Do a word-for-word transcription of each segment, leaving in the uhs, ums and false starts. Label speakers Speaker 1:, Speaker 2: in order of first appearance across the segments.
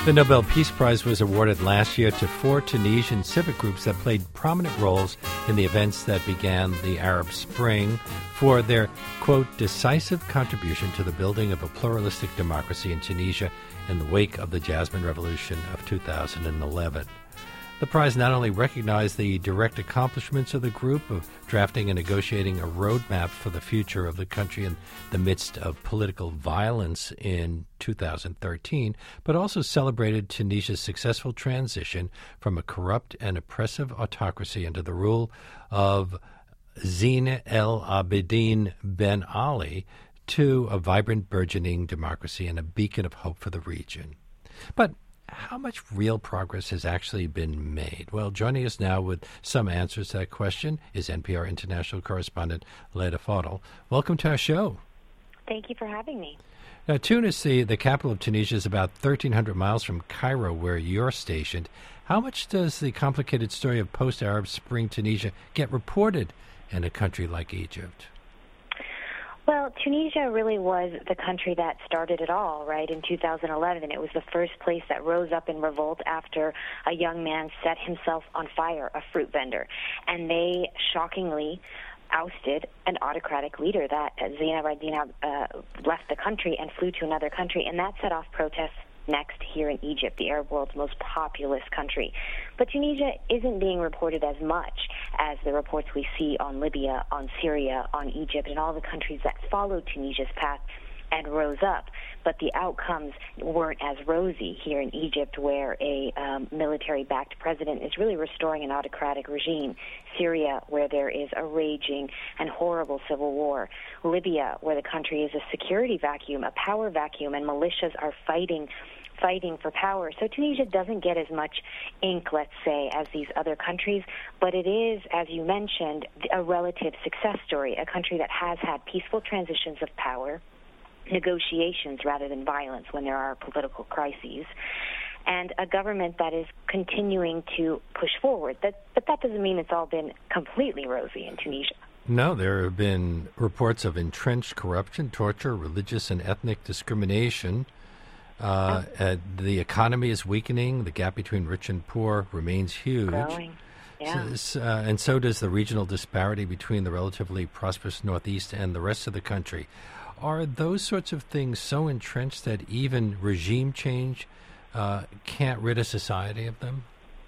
Speaker 1: The Nobel Peace Prize was awarded last year to four Tunisian civic groups that played prominent roles in the events that began the Arab Spring for their, quote, decisive contribution to the building of a pluralistic democracy in Tunisia in the wake of the Jasmine Revolution of two thousand eleven. The prize not only recognized the direct accomplishments of the group of drafting and negotiating a roadmap for the future of the country in the midst of political violence in two thousand thirteen, but also celebrated Tunisia's successful transition from a corrupt and oppressive autocracy under the rule of Zine El Abidine Ben Ali to a vibrant, burgeoning democracy and a beacon of hope for the region. But how much real progress has actually been made? Well, joining us now with some answers to that question is N P R international correspondent Leda Fadel. Welcome to our show.
Speaker 2: Thank you for having me.
Speaker 1: Now, Tunis, the, the capital of Tunisia, is about thirteen hundred miles from Cairo, where you're stationed. How much does the complicated story of post-Arab Spring Tunisia get reported in a country like Egypt?
Speaker 2: Well, Tunisia really was the country that started it all, right, in two thousand eleven. It was the first place that rose up in revolt after a young man set himself on fire, a fruit vendor. And they shockingly ousted an autocratic leader. That Zine al-Abidine uh, left the country and flew to another country, and that set off protests next here in Egypt, the Arab world's most populous country. But Tunisia isn't being reported as much as the reports we see on Libya, on Syria, on Egypt, and all the countries that followed Tunisia's path and rose up. But the outcomes weren't as rosy here in Egypt, where a um, military-backed president is really restoring an autocratic regime. Syria, where there is a raging and horrible civil war. Libya, where the country is a security vacuum, a power vacuum, and militias are fighting fighting for power. So Tunisia doesn't get as much ink, let's say, as these other countries, but it is, as you mentioned, a relative success story, a country that has had peaceful transitions of power, negotiations rather than violence when there are political crises, and a government that is continuing to push forward. That, but that doesn't mean it's all been completely rosy in Tunisia.
Speaker 1: No, there have been reports of entrenched corruption, torture, religious and ethnic discrimination. Uh, oh. uh, the economy is weakening. The gap between rich and poor remains huge.
Speaker 2: Growing. Yeah.
Speaker 1: So, uh, and so does the regional disparity between the relatively prosperous Northeast and the rest of the country. Are those sorts of things so entrenched that even regime change uh, can't rid a society of them?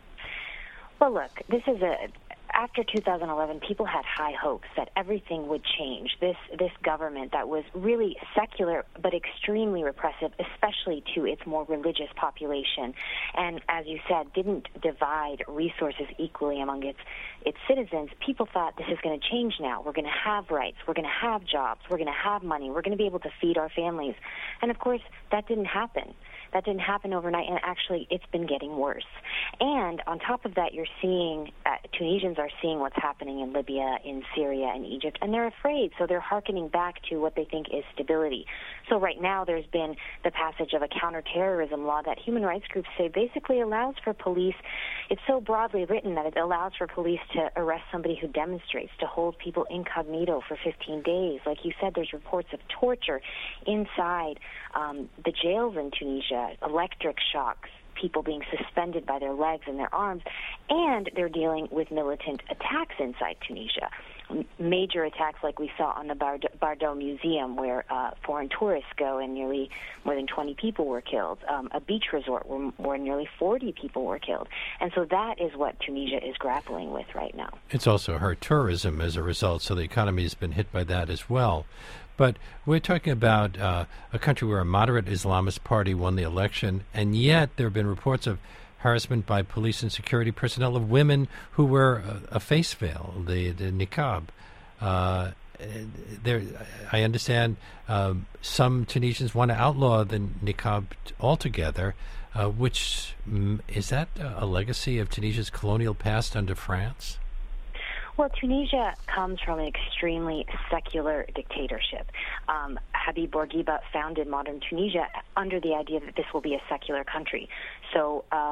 Speaker 2: Well, look, this is a... After two thousand eleven, people had high hopes that everything would change. This this government that was really secular but extremely repressive, especially to its more religious population, and as you said, didn't divide resources equally among its its citizens. People thought this is going to change now. We're going to have rights. We're going to have jobs. We're going to have money. We're going to be able to feed our families. And of course, that didn't happen. That didn't happen overnight, and actually it's been getting worse. And on top of that, you're seeing, uh, Tunisians are seeing what's happening in Libya, in Syria, and Egypt, and they're afraid, so they're hearkening back to what they think is stability. So right now there's been the passage of a counterterrorism law that human rights groups say basically allows for police, it's so broadly written that it allows for police to arrest somebody who demonstrates, to hold people incognito for fifteen days. Like you said, there's reports of torture inside um, the jails in Tunisia, electric shocks, people being suspended by their legs and their arms, and they're dealing with militant attacks inside Tunisia. Major attacks like we saw on the Bard- Bardo Museum, where uh, foreign tourists go and nearly more than twenty people were killed. Um, a beach resort where, where nearly forty people were killed. And so that is what Tunisia is grappling with right now.
Speaker 1: It's also hurt tourism as a result, so the economy has been hit by that as well. But we're talking about uh, a country where a moderate Islamist party won the election, and yet there have been reports of harassment by police and security personnel of women who wear a, a face veil, the, the niqab. Uh, there, I understand um, some Tunisians want to outlaw the niqab altogether, uh, which is that a legacy of Tunisia's colonial past under France?
Speaker 2: Well, Tunisia comes from an extremely secular dictatorship. Um, Habib Bourguiba founded modern Tunisia under the idea that this will be a secular country. So, um,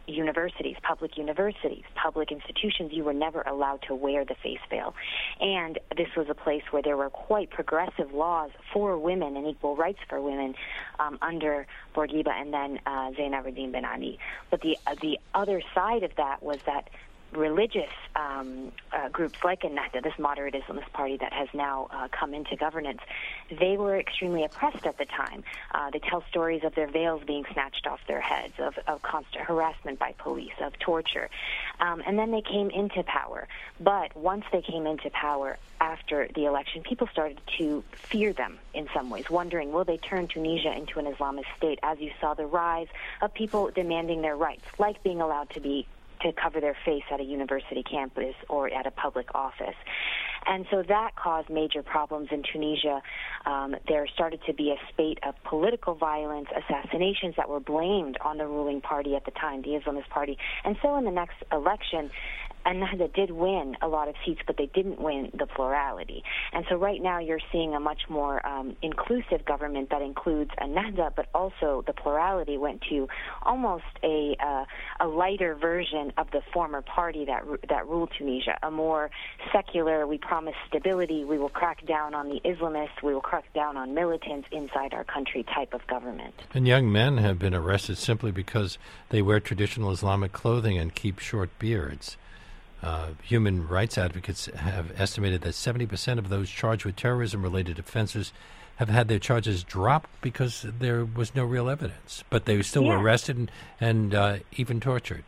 Speaker 2: universities, public universities, public institutions, you were never allowed to wear the face veil. And this was a place where there were quite progressive laws for women and equal rights for women um, under Bourguiba and then uh, Zeynaladin Ben Ali. But the uh, the other side of that was that religious um, uh, groups like Ennahda, this moderate Islamist party that has now uh, come into governance, they were extremely oppressed at the time. Uh, they tell stories of their veils being snatched off their heads, of, of constant harassment by police, of torture. Um, and then they came into power. But once they came into power after the election, people started to fear them in some ways, wondering, will they turn Tunisia into an Islamist state, as you saw the rise of people demanding their rights, like being allowed to be to cover their face at a university campus or at a public office. And so that caused major problems in Tunisia. Um, there started to be a spate of political violence, assassinations that were blamed on the ruling party at the time, the Islamist party. And so in the next election, Ennahda did win a lot of seats, but they didn't win the plurality. And so right now you're seeing a much more um, inclusive government that includes Ennahda, but also the plurality went to almost a uh, a lighter version of the former party that that ruled Tunisia, a more secular, we promise stability, we will crack down on the Islamists, we will crack down on militants inside our country type of government.
Speaker 1: And young men have been arrested simply because they wear traditional Islamic clothing and keep short beards. Uh, human rights advocates have estimated that seventy percent of those charged with terrorism-related offenses have had their charges dropped because there was no real evidence. But they still yeah. were arrested and, and uh, even tortured.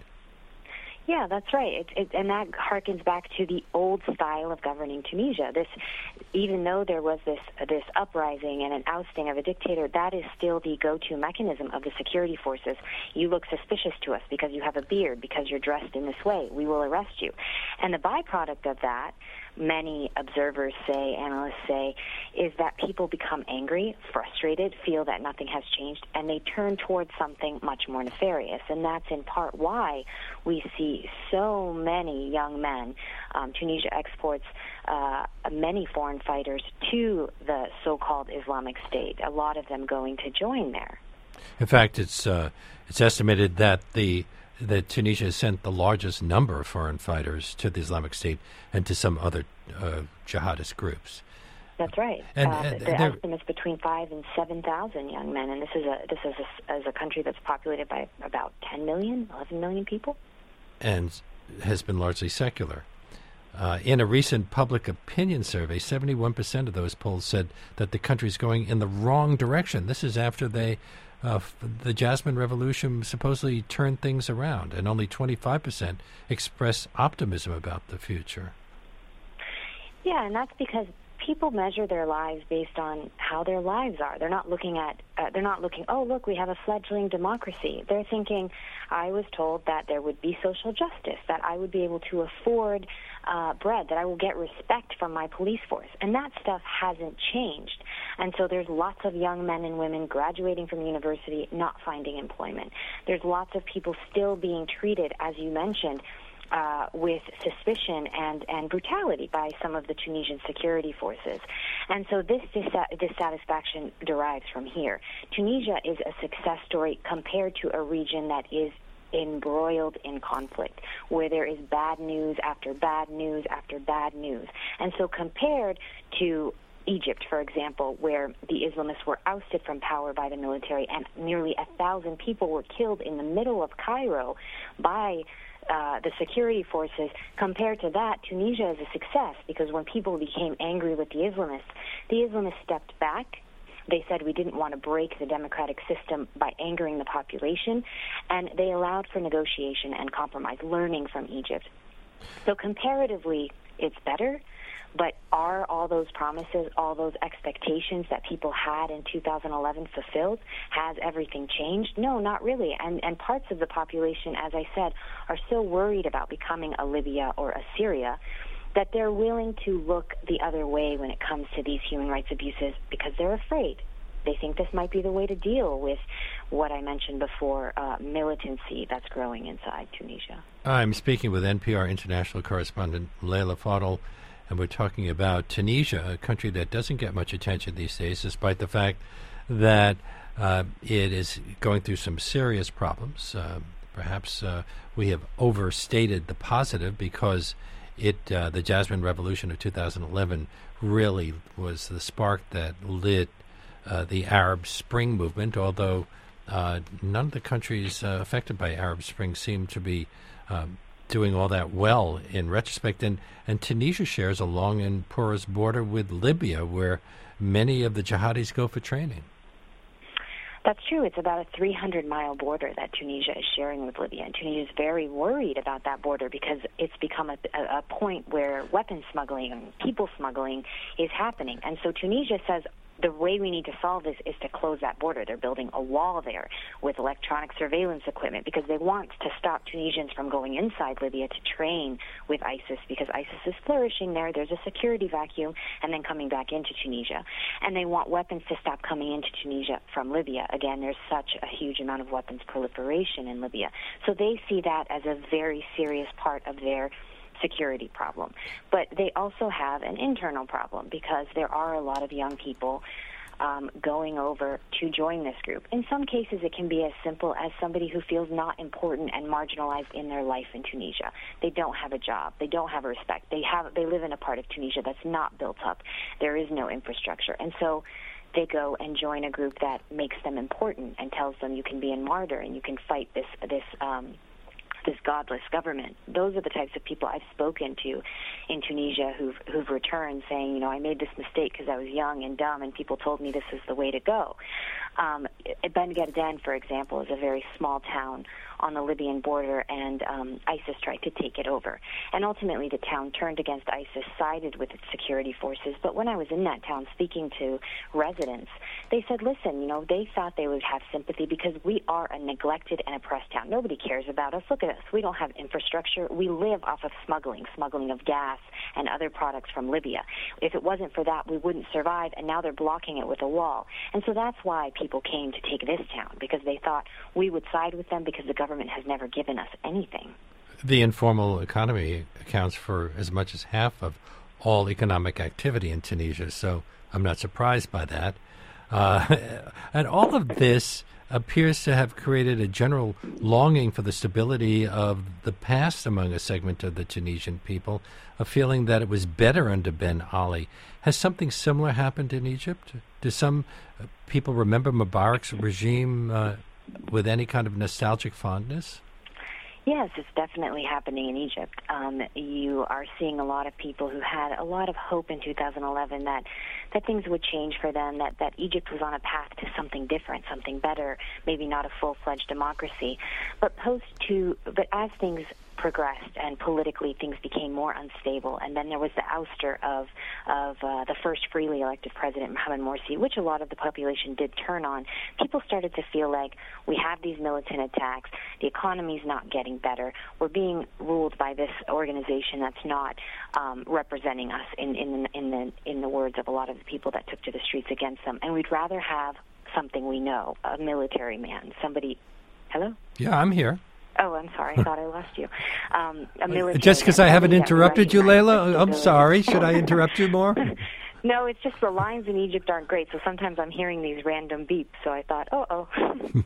Speaker 2: Yeah, that's right. It, it, and that harkens back to the old style of governing Tunisia. This, even though there was this uh, this uprising and an ousting of a dictator, that is still the go-to mechanism of the security forces. You look suspicious to us because you have a beard, because you're dressed in this way. We will arrest you. And the byproduct of that, many observers say, analysts say, is that people become angry, frustrated, feel that nothing has changed, and they turn towards something much more nefarious. And that's in part why we see so many young men. Um, Tunisia exports uh, many foreign fighters to the so-called Islamic State, a lot of them going to join there.
Speaker 1: In fact, it's uh, it's estimated that the that Tunisia has sent the largest number of foreign fighters to the Islamic State and to some other uh, jihadist groups.
Speaker 2: That's right.
Speaker 1: And,
Speaker 2: uh,
Speaker 1: and
Speaker 2: the estimate's between five and seven thousand young men, and this is a this is a, is a country that's populated by about ten million, eleven million people,
Speaker 1: and has been largely secular. Uh, in a recent public opinion survey, seventy-one percent of those polls said that the country is going in the wrong direction. This is after they, uh, f- the Jasmine Revolution supposedly turned things around, and only twenty-five percent express optimism about the future.
Speaker 2: Yeah, and that's because people measure their lives based on how their lives are. They're not looking at, uh, they're not looking, oh, look, we have a fledgling democracy. They're thinking, I was told that there would be social justice, that I would be able to afford uh, bread, that I will get respect from my police force. And that stuff hasn't changed. And so there's lots of young men and women graduating from university not finding employment. There's lots of people still being treated, as you mentioned, Uh, with suspicion and, and brutality by some of the Tunisian security forces. And so this dis- dissatisfaction derives from here. Tunisia is a success story compared to a region that is embroiled in conflict, where there is bad news after bad news after bad news. And so compared to Egypt, for example, where the Islamists were ousted from power by the military and nearly a thousand people were killed in the middle of Cairo by Uh, the security forces, compared to that, Tunisia is a success because when people became angry with the Islamists, the Islamists stepped back. They said we didn't want to break the democratic system by angering the population, and they allowed for negotiation and compromise, learning from Egypt. So comparatively, it's better. But are all those promises, all those expectations that people had in two thousand eleven fulfilled? Has everything changed? No, not really. And, and parts of the population, as I said, are so worried about becoming a Libya or a Syria that they're willing to look the other way when it comes to these human rights abuses because they're afraid. They think this might be the way to deal with what I mentioned before, uh, militancy that's growing inside Tunisia.
Speaker 1: I'm speaking with N P R international correspondent Leila Fadel, and we're talking about Tunisia, a country that doesn't get much attention these days, despite the fact that uh, it is going through some serious problems. Uh, perhaps uh, we have overstated the positive because it uh, the Jasmine Revolution of two thousand eleven really was the spark that lit uh, the Arab Spring movement, although uh, none of the countries uh, affected by Arab Spring seem to be um, doing all that well in retrospect. And, and Tunisia shares a long and porous border with Libya, where many of the jihadis go for training.
Speaker 2: That's true. It's about a three hundred mile border that Tunisia is sharing with Libya, and Tunisia is very worried about that border because it's become a, a, a point where weapons smuggling and people smuggling is happening. And so Tunisia says the way we need to solve this is to close that border. They're building a wall there with electronic surveillance equipment because they want to stop Tunisians from going inside Libya to train with ISIS because ISIS is flourishing there. There's a security vacuum, and then coming back into Tunisia. And they want weapons to stop coming into Tunisia from Libya. Again, there's such a huge amount of weapons proliferation in Libya. So they see that as a very serious part of their security problem. But they also have an internal problem because there are a lot of young people um, going over to join this group. In some cases, it can be as simple as somebody who feels not important and marginalized in their life in Tunisia. They don't have a job. They don't have a respect. They have. They live in a part of Tunisia that's not built up. There is no infrastructure. And so they go and join a group that makes them important and tells them you can be a martyr and you can fight this this um, this godless government. Those are the types of people I've spoken to in Tunisia who've, who've returned saying, you know, I made this mistake because I was young and dumb and people told me this is the way to go. Um, Ben Gaden, for example, is a very small town on the Libyan border, and um, ISIS tried to take it over. And ultimately the town turned against ISIS, sided with its security forces. But when I was in that town speaking to residents, they said, listen, you know, they thought they would have sympathy because we are a neglected and oppressed town. Nobody cares about us. Look at us. We don't have infrastructure. We live off of smuggling, smuggling of gas and other products from Libya. If it wasn't for that, we wouldn't survive, and now they're blocking it with a wall. And so that's why people came to take this town, because they thought we would side with them because the government has never given us anything.
Speaker 1: The informal economy accounts for as much as half of all economic activity in Tunisia, so I'm not surprised by that. Uh, and all of this appears to have created a general longing for the stability of the past among a segment of the Tunisian people, a feeling that it was better under Ben Ali. Has something similar happened in Egypt? Do some uh, people remember Mubarak's regime uh, with any kind of nostalgic fondness?
Speaker 2: Yes, it's definitely happening in Egypt. Um, you are seeing a lot of people who had a lot of hope in two thousand eleven that, that things would change for them, that, that Egypt was on a path to something different, something better, maybe not a full-fledged democracy. But post to, but as things progressed and politically things became more unstable, and then there was the ouster of of uh, the first freely elected president, Mohamed Morsi, which a lot of the population did turn on. People started to feel like we have these militant attacks, the economy's not getting better, we're being ruled by this organization that's not um, representing us in, in, in, the, in the words of a lot of the people that took to the streets against them, and we'd rather have something we know, a military man, somebody... Hello?
Speaker 1: Yeah, I'm here.
Speaker 2: Oh, I'm sorry. I thought I lost you. Um, a military
Speaker 1: Just because I haven't interrupted you, Layla? I'm sorry. Should I interrupt you more?
Speaker 2: No, it's just the lines in Egypt aren't great, so sometimes I'm hearing these random beeps, so I thought, oh, oh.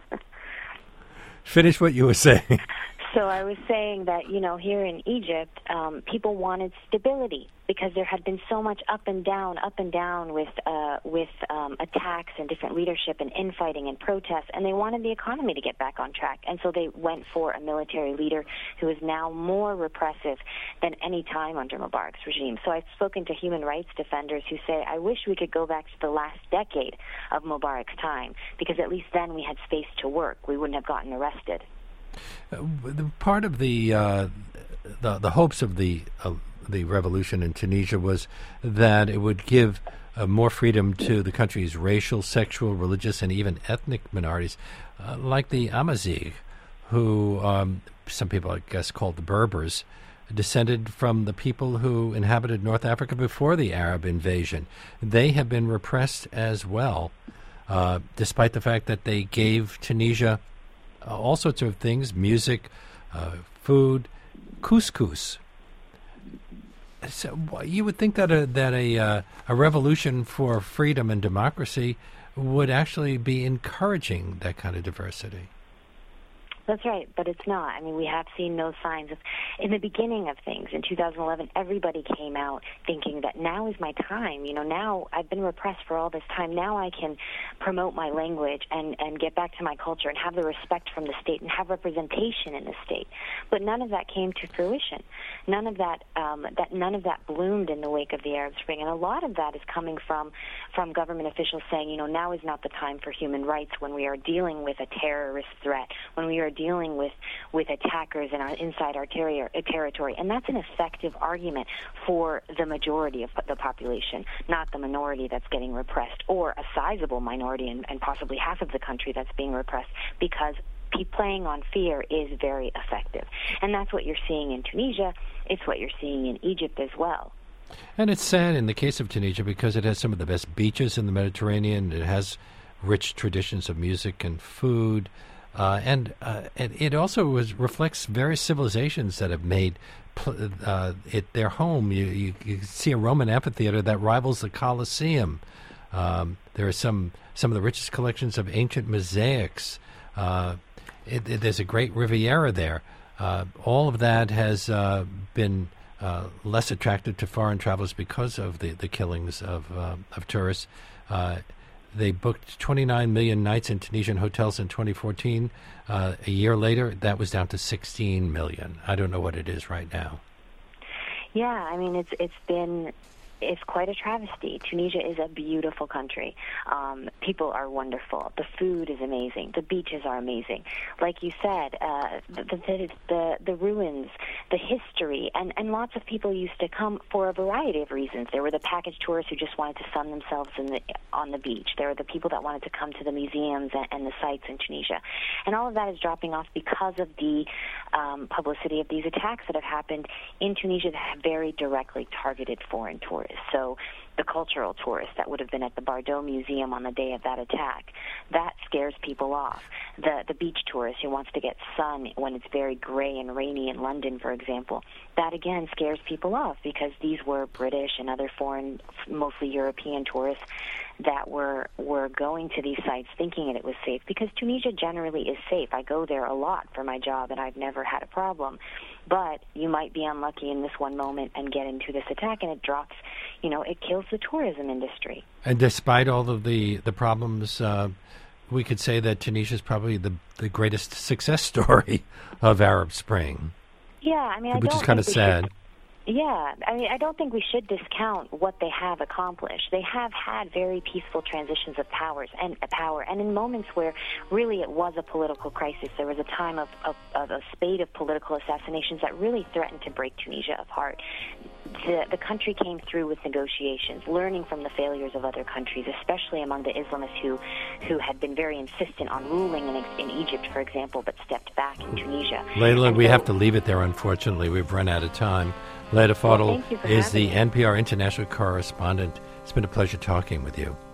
Speaker 1: Finish what you were saying.
Speaker 2: So I was saying that, you know, here in Egypt, um, people wanted stability because there had been so much up and down, up and down with uh, with um, attacks and different leadership and infighting and protests, and they wanted the economy to get back on track. And so they went for a military leader who is now more repressive than any time under Mubarak's regime. So I've spoken to human rights defenders who say, I wish we could go back to the last decade of Mubarak's time, because at least then we had space to work. We wouldn't have gotten arrested.
Speaker 1: Uh, the part of the, uh, the the hopes of the uh, the revolution in Tunisia was that it would give uh, more freedom to the country's racial, sexual, religious, and even ethnic minorities, uh, like the Amazigh, who um, some people, I guess, called the Berbers, descended from the people who inhabited North Africa before the Arab invasion. They have been repressed as well, uh, despite the fact that they gave Tunisia Uh, all sorts of things, music, uh, food, couscous. So you would think that a, that a, uh, a revolution for freedom and democracy would actually be encouraging that kind of diversity.
Speaker 2: That's right, but it's not. I mean, we have seen no signs of, in the beginning of things, in two thousand eleven, everybody came out thinking that now is my time. You know, now I've been repressed for all this time. Now I can promote my language and, and get back to my culture and have the respect from the state and have representation in the state. But none of that came to fruition. None of that, um, that none of that bloomed in the wake of the Arab Spring. And a lot of that is coming from, from government officials saying, you know, now is not the time for human rights when we are dealing with a terrorist threat, when we are dealing with, with attackers in our, inside our ter- territory. And that's an effective argument for the majority of the population, not the minority that's getting repressed, or a sizable minority and, and possibly half of the country that's being repressed, because playing on fear is very effective. And that's what you're seeing in Tunisia. It's what you're seeing in Egypt as well.
Speaker 1: And it's sad in the case of Tunisia because it has some of the best beaches in the Mediterranean. It has rich traditions of music and food. Uh, and uh, it, it also was, reflects various civilizations that have made pl- uh, it their home. You, you, you see a Roman amphitheater that rivals the Colosseum. Um, there are some, some of the richest collections of ancient mosaics. Uh, it, it, there's a great Riviera there. Uh, all of that has uh, been uh, less attractive to foreign travelers because of the, the killings of, uh, of tourists. Uh, They booked twenty-nine million nights in Tunisian hotels in twenty fourteen. Uh, a year later, that was down to sixteen million. I don't know what it is right now.
Speaker 2: Yeah, I mean, it's it's been it's quite a travesty. Tunisia is a beautiful country. Um, people are wonderful. The food is amazing. The beaches are amazing. Like you said, uh, the, the the the ruins, the history, and, and lots of people used to come for a variety of reasons. There were the package tourists who just wanted to sun themselves in the, on the beach. There were the people that wanted to come to the museums and, and the sites in Tunisia. And all of that is dropping off because of the um, publicity of these attacks that have happened in Tunisia that have very directly targeted foreign tourists. So the cultural tourists that would have been at the Bardo Museum on the day of that attack, that scares people off. The the beach tourist who wants to get sun when it's very gray and rainy in London, for example, that again scares people off because these were British and other foreign, mostly European tourists that were were going to these sites thinking that it was safe, because Tunisia generally is safe. I go there a lot for my job and I've never had a problem. But you might be unlucky in this one moment and get into this attack, and it drops, you know, it kills the tourism industry.
Speaker 1: And despite all of the, the problems, uh, we could say that Tunisia is probably the, the greatest success story of Arab Spring.
Speaker 2: Yeah, I mean, I
Speaker 1: which
Speaker 2: don't
Speaker 1: is kind of sad.
Speaker 2: Should, yeah, I mean, I don't think we should discount what they have accomplished. They have had very peaceful transitions of powers and uh, power, and in moments where really it was a political crisis, there was a time of, of, of a spate of political assassinations that really threatened to break Tunisia apart. The, the country came through with negotiations, learning from the failures of other countries, especially among the Islamists who, who had been very insistent on ruling in, in Egypt, for example, but stepped back in Tunisia.
Speaker 1: Layla,
Speaker 2: and
Speaker 1: we
Speaker 2: so,
Speaker 1: have to leave it there, unfortunately. We've run out of time. Layla Fadel
Speaker 2: well,
Speaker 1: is the
Speaker 2: me.
Speaker 1: N P R international correspondent. It's been a pleasure talking with you.